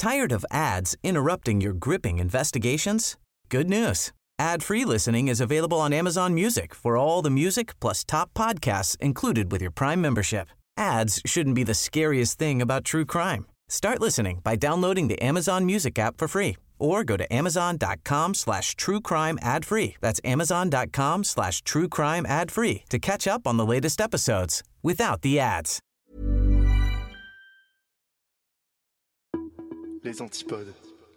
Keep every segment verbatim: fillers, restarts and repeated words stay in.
Tired of ads interrupting your gripping investigations? Good news. Ad-free listening is available on Amazon Music for all the music plus top podcasts included with your Prime membership. Ads shouldn't be the scariest thing about true crime. Start listening by downloading the Amazon Music app for free or go to amazon.com slash true crime ad free. That's amazon.com slash true crime ad free to catch up on the latest episodes without the ads. Les antipodes.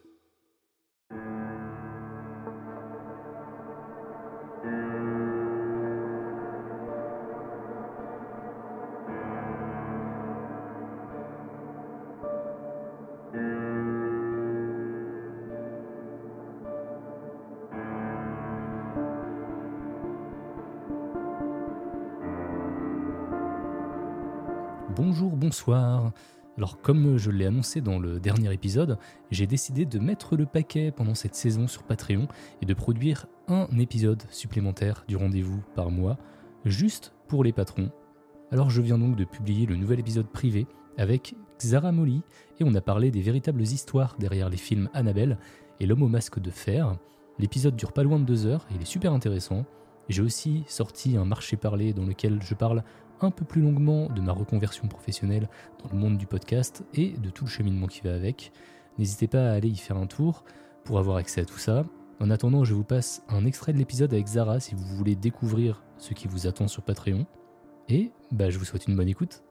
Bonjour, bonsoir. Alors comme je l'ai annoncé dans le dernier épisode, j'ai décidé de mettre le paquet pendant cette saison sur Patreon et de produire un épisode supplémentaire du rendez-vous par mois, juste pour les patrons. Alors je viens donc de publier le nouvel épisode privé avec Xara Molly et on a parlé des véritables histoires derrière les films Annabelle et L'homme au masque de fer. L'épisode dure pas loin de deux heures et il est super intéressant. J'ai aussi sorti un marché parlé dans lequel je parle un peu plus longuement de ma reconversion professionnelle dans le monde du podcast et de tout le cheminement qui va avec. N'hésitez pas à aller y faire un tour pour avoir accès à tout ça. En attendant, je vous passe un extrait de l'épisode avec Zara si vous voulez découvrir ce qui vous attend sur Patreon. Et bah, je vous souhaite une bonne écoute.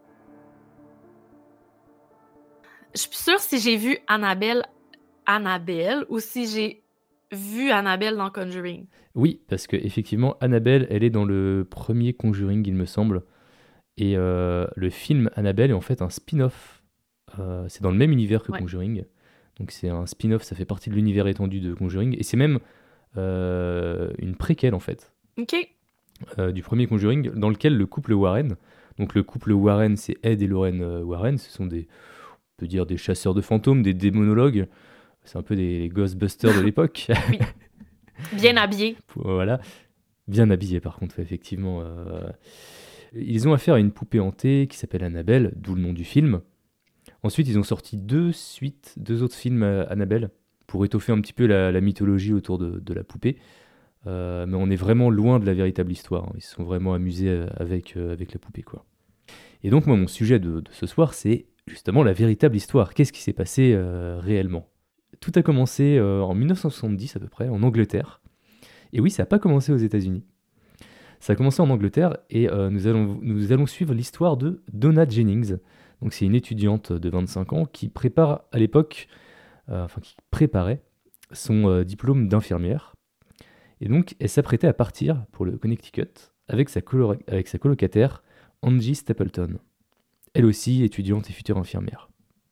Je suis sûre si j'ai vu Annabelle, Annabelle ou si j'ai vu Annabelle dans Conjuring. Oui, parce que effectivement, Annabelle, elle est dans le premier Conjuring, il me semble. Et euh, le film Annabelle est en fait un spin-off. Euh, c'est dans le même univers que ouais. Conjuring. Donc c'est un spin-off, ça fait partie de l'univers étendu de Conjuring. Et c'est même euh, une préquelle en fait. Ok. Euh, du premier Conjuring, dans lequel le couple Warren, donc le couple Warren, c'est Ed et Lorraine Warren, ce sont des, on peut dire des chasseurs de fantômes, des démonologues. C'est un peu des Ghostbusters de l'époque. Oui. Bien habillés. Voilà. Bien habillés par contre, effectivement. Euh... Ils ont affaire à une poupée hantée qui s'appelle Annabelle, d'où le nom du film. Ensuite, ils ont sorti deux suites, deux autres films à Annabelle, pour étoffer un petit peu la, la mythologie autour de, de la poupée. Euh, mais on est vraiment loin de la véritable histoire. Hein. Ils se sont vraiment amusés avec, euh, avec la poupée, quoi. Et donc, moi, mon sujet de, de ce soir, c'est justement la véritable histoire. Qu'est-ce qui s'est passé euh, réellement ? Tout a commencé euh, en dix-neuf cent soixante-dix, à peu près, en Angleterre. Et oui, ça n'a pas commencé aux États-Unis. Ça a commencé en Angleterre et euh, nous, allons, nous allons suivre l'histoire de Donna Jennings. Donc c'est une étudiante de vingt-cinq ans qui prépare à l'époque, euh, enfin qui préparait son euh, diplôme d'infirmière. Et donc elle s'apprêtait à partir pour le Connecticut avec sa, colo- avec sa colocataire Angie Stapleton. Elle aussi étudiante et future infirmière.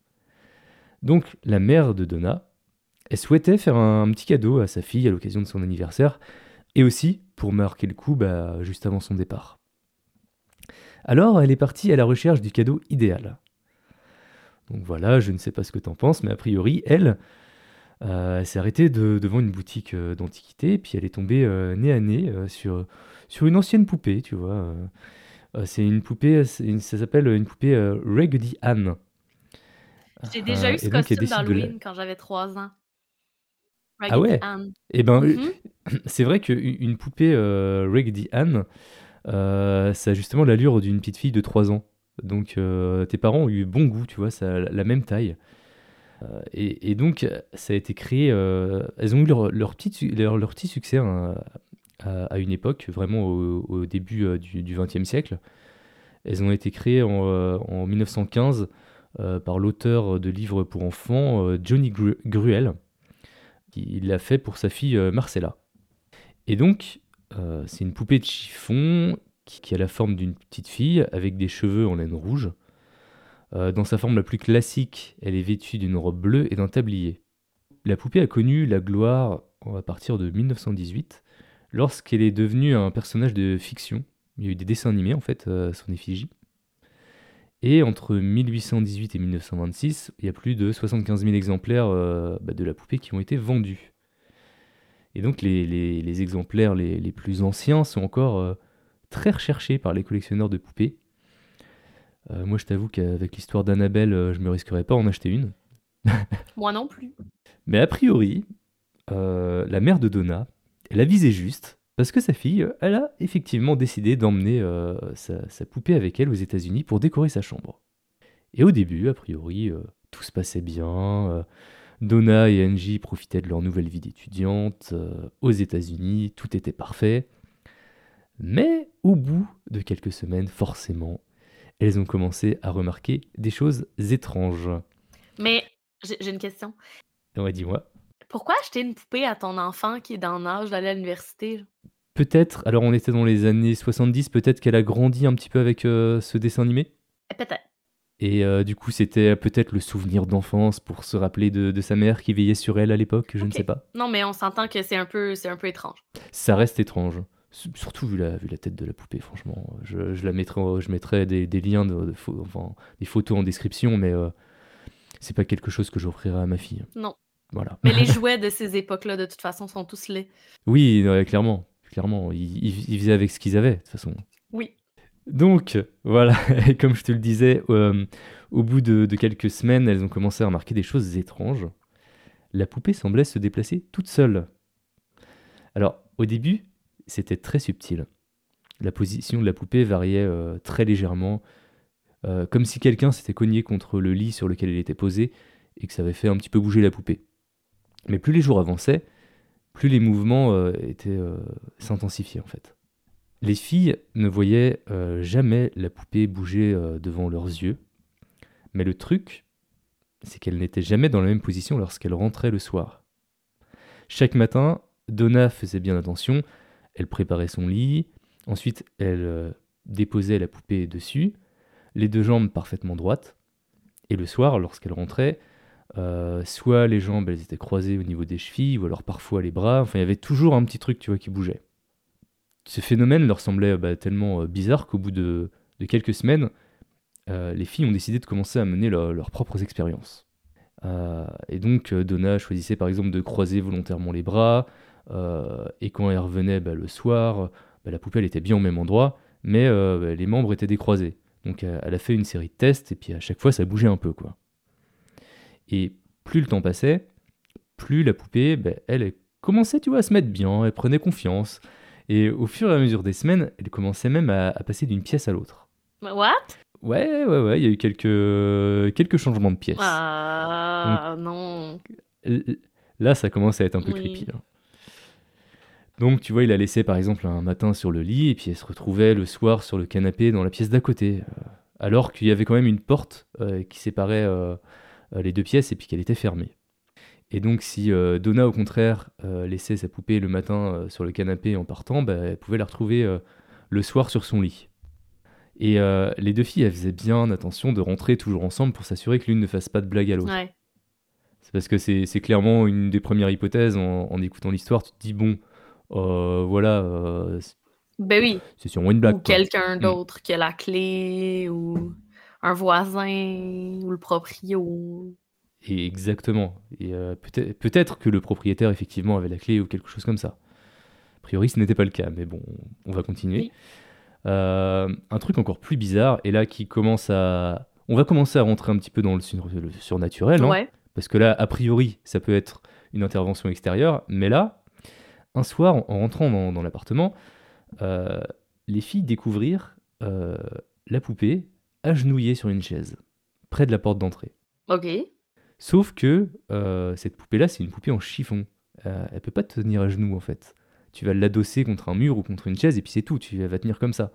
Donc la mère de Donna, elle souhaitait faire un, un petit cadeau à sa fille à l'occasion de son anniversaire et aussi pour marquer le coup bah, juste avant son départ. Alors, elle est partie à la recherche du cadeau idéal. Donc voilà, je ne sais pas ce que t'en penses, mais a priori, elle, euh, elle s'est arrêtée de, devant une boutique euh, d'antiquité, puis elle est tombée euh, nez à nez euh, sur, sur une ancienne poupée, tu vois. Euh, c'est une poupée, c'est une, ça s'appelle une poupée euh, Raggedy Ann. J'ai déjà euh, eu ce costume d'Halloween la... quand j'avais trois ans. Raggedy ah ouais Ann. Eh ben, mm-hmm. C'est vrai qu'une poupée euh, Raggedy Ann, euh, ça a justement l'allure d'une petite fille de trois ans. Donc euh, tes parents ont eu bon goût, tu vois, ça a la même taille. Euh, et, et donc ça a été créé, euh, elles ont eu leur, leur, petit, leur, leur petit succès hein, à, à une époque, vraiment au, au début euh, du vingtième siècle. Elles ont été créées en, euh, en dix-neuf cent quinze euh, par l'auteur de livres pour enfants, euh, Johnny Gru- Gruelle. Il l'a fait pour sa fille euh, Marcella. Et donc, euh, c'est une poupée de chiffon qui, qui a la forme d'une petite fille avec des cheveux en laine rouge. Euh, dans sa forme la plus classique, elle est vêtue d'une robe bleue et d'un tablier. La poupée a connu la gloire à partir de dix-neuf cent dix-huit, lorsqu'elle est devenue un personnage de fiction. Il y a eu des dessins animés, en fait, à son effigie. Et entre mille huit cent dix-huit et mille neuf cent vingt-six, il y a plus de soixante-quinze mille exemplaires euh, bah, de la poupée qui ont été vendus. Et donc les, les, les exemplaires les, les plus anciens sont encore euh, très recherchés par les collectionneurs de poupées. Euh, moi je t'avoue qu'avec l'histoire d'Annabelle, euh, je ne me risquerais pas à en acheter une. Moi non plus. Mais a priori, euh, la mère de Donna, elle a visé juste, parce que sa fille, elle a effectivement décidé d'emmener euh, sa, sa poupée avec elle aux États-Unis pour décorer sa chambre. Et au début, a priori, euh, tout se passait bien. euh, Donna et Angie profitaient de leur nouvelle vie d'étudiante euh, aux États-Unis, tout était parfait. Mais au bout de quelques semaines, forcément, elles ont commencé à remarquer des choses étranges. Mais j'ai j'ai une question. Ouais, dis-moi. Pourquoi acheter une poupée à ton enfant qui est dans l'âge d'aller à l'université? Peut-être, alors on était dans les années soixante-dix, peut-être qu'elle a grandi un petit peu avec euh, ce dessin animé. Eh, Peut-être. Et euh, du coup, c'était peut-être le souvenir d'enfance pour se rappeler de, de sa mère qui veillait sur elle à l'époque, je ne Ok. sais pas. Non, mais on s'entend que c'est un peu, c'est un peu étrange. Ça reste étrange. S- Surtout vu la, vu la tête de la poupée, franchement. Je, je la mettrai, je mettrai des, des liens, de, de pho- enfin, des photos en description, mais euh, c'est pas quelque chose que j'offrirai à ma fille. Non. Voilà. Mais les jouets de ces époques-là, de toute façon, sont tous laids. Oui, ouais, clairement. Clairement, ils, ils- ils faisaient avec ce qu'ils avaient, de toute façon. Oui. Donc, voilà, et comme je te le disais, euh, au bout de, de quelques semaines, elles ont commencé à remarquer des choses étranges. La poupée semblait se déplacer toute seule. Alors, au début, c'était très subtil. La position de la poupée variait euh, très légèrement, euh, comme si quelqu'un s'était cogné contre le lit sur lequel elle était posée et que ça avait fait un petit peu bouger la poupée. Mais plus les jours avançaient, plus les mouvements euh, étaient euh, s'intensifiaient en fait. Les filles ne voyaient euh, jamais la poupée bouger euh, devant leurs yeux, mais le truc, c'est qu'elle n'était jamais dans la même position lorsqu'elle rentrait le soir. Chaque matin, Donna faisait bien attention, elle préparait son lit, ensuite elle euh, déposait la poupée dessus, les deux jambes parfaitement droites, et le soir, lorsqu'elle rentrait, euh, soit les jambes elles étaient croisées au niveau des chevilles, ou alors parfois les bras, enfin il y avait toujours un petit truc tu vois qui bougeait. Ce phénomène leur semblait bah, tellement euh, bizarre qu'au bout de, de quelques semaines, euh, les filles ont décidé de commencer à mener leur- leurs propres expériences. Euh, et donc euh, Donna choisissait par exemple de croiser volontairement les bras, euh, et quand elle revenait bah, le soir, bah, la poupée elle était bien au même endroit, mais euh, bah, les membres étaient décroisés. Donc euh, elle a fait une série de tests, et puis à chaque fois ça bougeait un peu, quoi. Et plus le temps passait, plus la poupée, bah, elle, elle commençait tu vois, à se mettre bien, elle prenait confiance. Et au fur et à mesure des semaines, elle commençait même à, à passer d'une pièce à l'autre. What? Ouais, ouais, ouais, il y a eu quelques, quelques changements de pièce. Donc Ah, non. l- là, ça commence à être un peu Oui. creepy, là. Donc, tu vois, il la laissait par exemple un matin sur le lit, et puis elle se retrouvait le soir sur le canapé dans la pièce d'à côté. euh, alors qu'il y avait quand même une porte euh, qui séparait euh, euh, les deux pièces, et puis qu'elle était fermée. Et donc, si euh, Donna, au contraire, euh, laissait sa poupée le matin euh, sur le canapé en partant, bah, elle pouvait la retrouver euh, le soir sur son lit. Et euh, les deux filles, elles faisaient bien attention de rentrer toujours ensemble pour s'assurer que l'une ne fasse pas de blague à l'autre. Ouais. C'est parce que c'est c'est clairement une des premières hypothèses en, en écoutant l'histoire. Tu te dis, bon, euh, voilà, euh, c'est Ben oui. c'est sûrement une Ou blague, quoi. quelqu'un Hmm. d'autre qui a la clé, ou un voisin, ou le proprio. Et exactement. Et euh, peut-être peut-être que le propriétaire, effectivement, avait la clé ou quelque chose comme ça. A priori, ce n'était pas le cas, mais bon, on va continuer. Oui. Euh, un truc encore plus bizarre, et là qui commence à... On va commencer à rentrer un petit peu dans le, sur- le surnaturel, hein, Ouais. parce que là, a priori, ça peut être une intervention extérieure, mais là, un soir, en, en rentrant dans, dans l'appartement, euh, les filles découvrirent euh, la poupée agenouillée sur une chaise, près de la porte d'entrée. OK. Sauf que euh, cette poupée-là, c'est une poupée en chiffon. Euh, elle peut pas te tenir à genoux, en fait. Tu vas l'adosser contre un mur ou contre une chaise, et puis c'est tout, tu elle va tenir comme ça.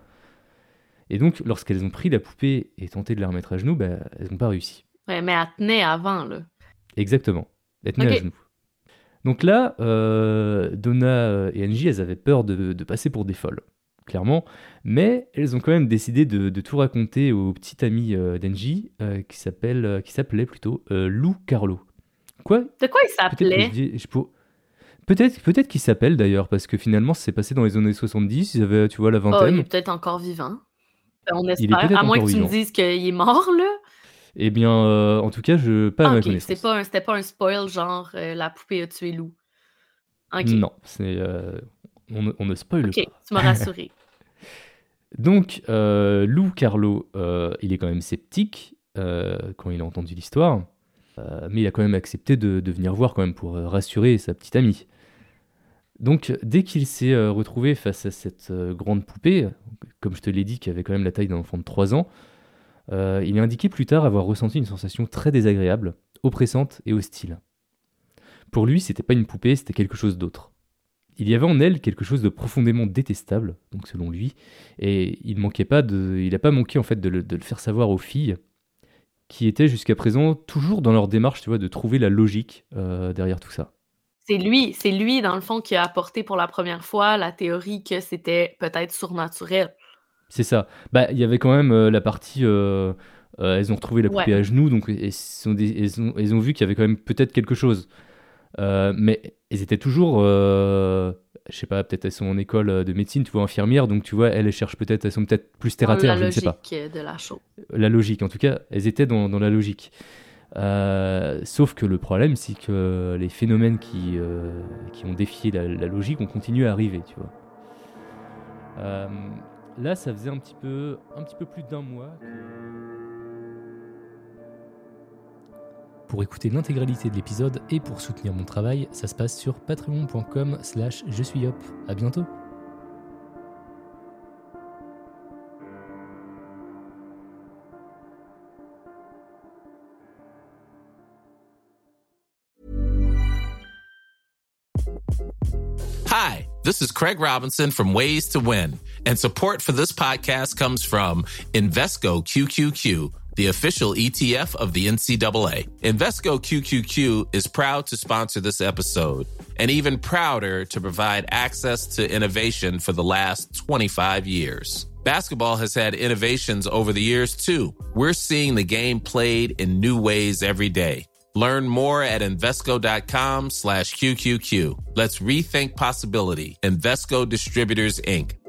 Et donc, lorsqu'elles ont pris la poupée et tenté de la remettre à genoux, bah, elles n'ont pas réussi. Ouais, mais elle tenait avant, là. Exactement. Elles tenaient à OK. genoux. Donc là, euh, Donna et Angie, elles avaient peur de, de passer pour des folles, clairement. Mais elles ont quand même décidé de, de tout raconter au petit ami euh, d'Angie, euh, qui s'appelle, euh, qui s'appelait plutôt euh, Lou Carlo. Quoi? De quoi il Peut-être que je s'appelait? dis... je pour- Peut-être, peut-être qu'il s'appelle d'ailleurs, parce que finalement, ça s'est passé dans les années soixante-dix, ils avaient, tu vois, la Oh, il est vingtaine. peut-être encore vivant. Ben, on Il est espère. peut-être À moins encore que tu me vivant. dises qu'il est mort, là. Eh bien, euh, en tout cas, je... pas à Ah, ma OK. C'est connaissance. pas un, c'était pas un spoil, genre euh, la poupée a tué Lou. OK. Non, c'est, euh, on, ne- on ne spoile OK. pas. Tu m'as rassuré. Donc, euh, Lou Carlo, euh, il est quand même sceptique euh, quand il a entendu l'histoire. Euh, mais il a quand même accepté de, de venir voir quand même pour euh, rassurer sa petite amie. Donc, dès qu'il s'est euh, retrouvé face à cette euh, grande poupée, comme je te l'ai dit, qui avait quand même la taille d'un enfant de trois ans, euh, il a indiqué plus tard avoir ressenti une sensation très désagréable, oppressante et hostile. Pour lui, c'était pas une poupée, c'était quelque chose d'autre. Il y avait en elle quelque chose de profondément détestable, donc selon lui, et il manquait pas de, il n'a pas manqué en fait de le, de le faire savoir aux filles, qui étaient jusqu'à présent toujours dans leur démarche, tu vois, de trouver la logique euh, derrière tout ça. C'est lui, c'est lui, dans le fond, qui a apporté pour la première fois la théorie que c'était peut-être surnaturel. C'est ça. Bah, il y avait quand même euh, la partie... Euh, euh, elles ont retrouvé la poupée Ouais. à genoux, donc elles, sont des- elles ont, elles ont vu qu'il y avait quand même peut-être quelque chose. Euh, mais elles étaient toujours... Euh, je sais pas, peut-être elles sont en école de médecine, tu vois, infirmières, donc tu vois, elles, elles cherchent peut-être... Elles sont peut-être plus terre à Dans terre, la je ne sais pas. logique de la chose. La logique, en tout cas, elles étaient dans, dans la logique. Euh, sauf que le problème, c'est que les phénomènes qui, euh, qui ont défié la, la logique ont continué à arriver, tu vois. Euh, là, ça faisait un petit peu, un petit peu plus d'un mois que... Pour écouter l'intégralité de l'épisode et pour soutenir mon travail, ça se passe sur patreon point com slash je suis hop. À bientôt. Hi, this is Craig Robinson from Ways to Win, and support for this podcast comes from Invesco Q Q Q, the official E T F of the N C double A. Invesco Q Q Q is proud to sponsor this episode, and even prouder to provide access to innovation for the last twenty-five years. Basketball has had innovations over the years, too. We're seeing the game played in new ways every day. Learn more at Invesco.com slash QQQ. Let's rethink possibility. Invesco Distributors, Incorporated.